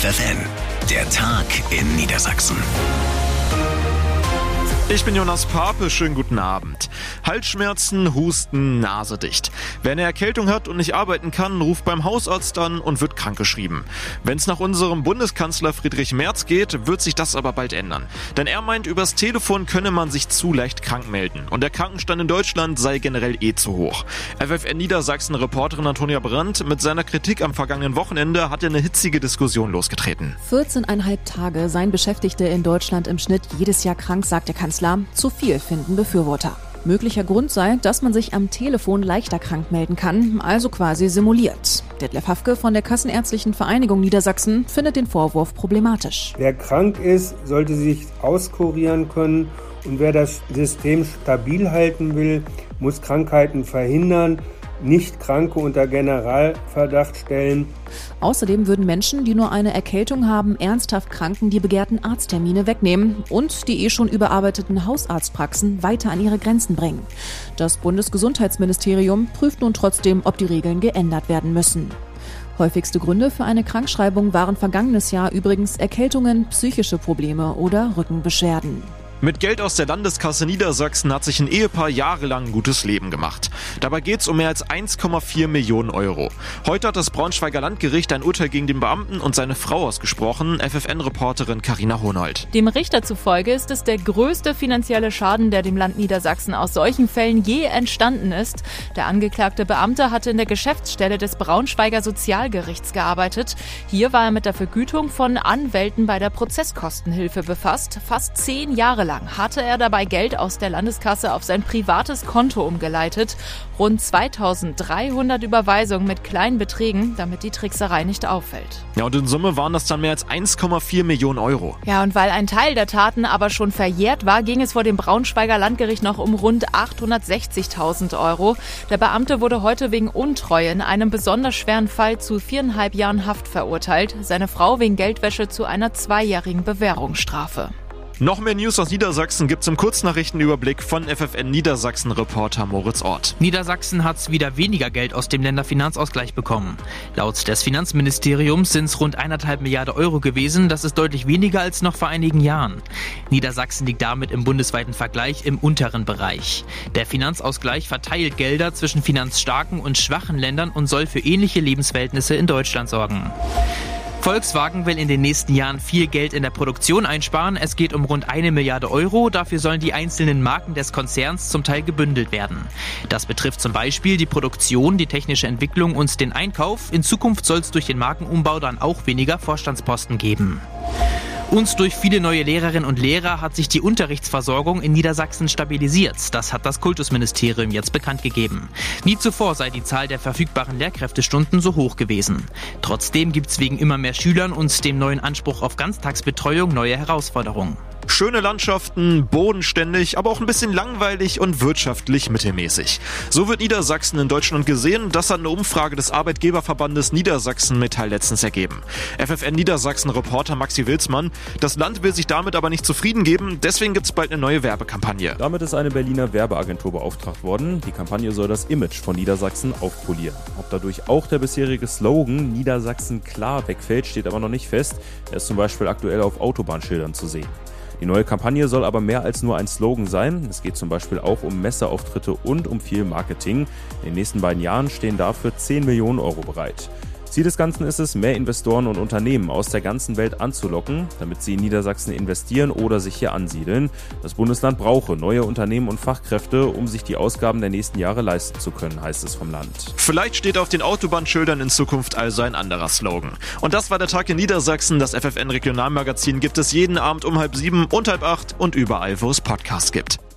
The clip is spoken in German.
FFN, der Tag in Niedersachsen. Ich bin Jonas Pape, schönen guten Abend. Halsschmerzen, Husten, Nase dicht. Wer eine Erkältung hat und nicht arbeiten kann, ruft beim Hausarzt an und wird krankgeschrieben. Wenn es nach unserem Bundeskanzler Friedrich Merz geht, wird sich das aber bald ändern. Denn er meint, übers Telefon könne man sich zu leicht krank melden. Und der Krankenstand in Deutschland sei generell zu hoch. FFN Niedersachsen-Reporterin Antonia Brandt mit seiner Kritik am vergangenen Wochenende hat eine hitzige Diskussion losgetreten. 14,5 Tage seien Beschäftigte in Deutschland im Schnitt jedes Jahr krank, sagt der Kanzler. Zu viel finden Befürworter. Möglicher Grund sei, dass man sich am Telefon leichter krank melden kann, also quasi simuliert. Detlef Hafke von der Kassenärztlichen Vereinigung Niedersachsen findet den Vorwurf problematisch. Wer krank ist, sollte sich auskurieren können, und wer das System stabil halten will, muss Krankheiten verhindern, nicht Kranke unter Generalverdacht stellen. Außerdem würden Menschen, die nur eine Erkältung haben, ernsthaft Kranken die begehrten Arzttermine wegnehmen und die schon überarbeiteten Hausarztpraxen weiter an ihre Grenzen bringen. Das Bundesgesundheitsministerium prüft nun trotzdem, ob die Regeln geändert werden müssen. Häufigste Gründe für eine Krankschreibung waren vergangenes Jahr übrigens Erkältungen, psychische Probleme oder Rückenbeschwerden. Mit Geld aus der Landeskasse Niedersachsen hat sich ein Ehepaar jahrelang ein gutes Leben gemacht. Dabei geht es um mehr als 1,4 Millionen Euro. Heute hat das Braunschweiger Landgericht ein Urteil gegen den Beamten und seine Frau ausgesprochen, FFN-Reporterin Carina Honold. Dem Richter zufolge ist es der größte finanzielle Schaden, der dem Land Niedersachsen aus solchen Fällen je entstanden ist. Der angeklagte Beamte hatte in der Geschäftsstelle des Braunschweiger Sozialgerichts gearbeitet. Hier war er mit der Vergütung von Anwälten bei der Prozesskostenhilfe befasst. Fast 10 Jahre lang hatte er dabei Geld aus der Landeskasse auf sein privates Konto umgeleitet. Rund 2300 Überweisungen mit kleinen Beträgen, damit die Trickserei nicht auffällt. Ja, und in Summe waren das dann mehr als 1,4 Millionen Euro. Ja, und weil ein Teil der Taten aber schon verjährt war, ging es vor dem Braunschweiger Landgericht noch um rund 860.000 Euro. Der Beamte wurde heute wegen Untreue in einem besonders schweren Fall zu 4,5 Jahren Haft verurteilt. Seine Frau wegen Geldwäsche zu einer 2-jährigen Bewährungsstrafe. Noch mehr News aus Niedersachsen gibt's im Kurznachrichtenüberblick von FFN Niedersachsen-Reporter Moritz Ort. Niedersachsen hat wieder weniger Geld aus dem Länderfinanzausgleich bekommen. Laut des Finanzministeriums sind es rund 1,5 Milliarden Euro gewesen. Das ist deutlich weniger als noch vor einigen Jahren. Niedersachsen liegt damit im bundesweiten Vergleich im unteren Bereich. Der Finanzausgleich verteilt Gelder zwischen finanzstarken und schwachen Ländern und soll für ähnliche Lebensverhältnisse in Deutschland sorgen. Volkswagen will in den nächsten Jahren viel Geld in der Produktion einsparen. Es geht um rund 1 Milliarde Euro. Dafür sollen die einzelnen Marken des Konzerns zum Teil gebündelt werden. Das betrifft zum Beispiel die Produktion, die technische Entwicklung und den Einkauf. In Zukunft soll es durch den Markenumbau dann auch weniger Vorstandsposten geben. Und durch viele neue Lehrerinnen und Lehrer hat sich die Unterrichtsversorgung in Niedersachsen stabilisiert. Das hat das Kultusministerium jetzt bekannt gegeben. Nie zuvor sei die Zahl der verfügbaren Lehrkräftestunden so hoch gewesen. Trotzdem gibt es wegen immer mehr Schülern und dem neuen Anspruch auf Ganztagsbetreuung neue Herausforderungen. Schöne Landschaften, bodenständig, aber auch ein bisschen langweilig und wirtschaftlich mittelmäßig. So wird Niedersachsen in Deutschland gesehen. Das hat eine Umfrage des Arbeitgeberverbandes Niedersachsen Metall letztens ergeben. FFN Niedersachsen-Reporter Maxi Wilsmann. Das Land will sich damit aber nicht zufrieden geben. Deswegen gibt es bald eine neue Werbekampagne. Damit ist eine Berliner Werbeagentur beauftragt worden. Die Kampagne soll das Image von Niedersachsen aufpolieren. Ob dadurch auch der bisherige Slogan Niedersachsen klar wegfällt, steht aber noch nicht fest. Er ist zum Beispiel aktuell auf Autobahnschildern zu sehen. Die neue Kampagne soll aber mehr als nur ein Slogan sein. Es geht zum Beispiel auch um Messeauftritte und um viel Marketing. In den nächsten 2 Jahren stehen dafür 10 Millionen Euro bereit. Ziel des Ganzen ist es, mehr Investoren und Unternehmen aus der ganzen Welt anzulocken, damit sie in Niedersachsen investieren oder sich hier ansiedeln. Das Bundesland brauche neue Unternehmen und Fachkräfte, um sich die Ausgaben der nächsten Jahre leisten zu können, heißt es vom Land. Vielleicht steht auf den Autobahnschildern in Zukunft also ein anderer Slogan. Und das war der Tag in Niedersachsen. Das FFN Regionalmagazin gibt es jeden Abend um 6:30 und 7:30 und überall, wo es Podcasts gibt.